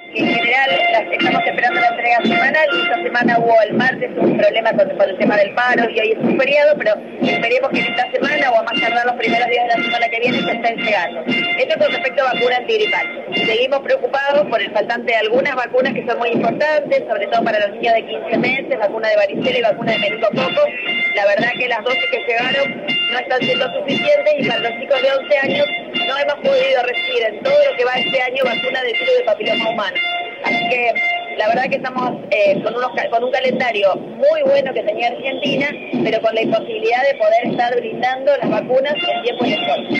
que en general estamos esperando la entrega semanal. Esta semana hubo el martes un problema con el tema del paro y hoy es un feriado, pero esperemos que en esta semana o a más tardar los primeros días de la semana que viene se estén llegando. Esto con respecto a vacuna antigripal. Seguimos preocupados por el faltante de algunas vacunas que son muy importantes, sobre todo para los niños de 15 meses, vacuna de varicela y vacuna de meningococo. La verdad que las dosis que llegaron no están siendo suficientes y para los chicos de 11 años no hemos podido recibir en todo lo que va este año vacuna de virus de papiloma humano. Así que la verdad que estamos con un calendario muy bueno que tenía Argentina, pero con la imposibilidad de poder estar brindando las vacunas en tiempo y en forma.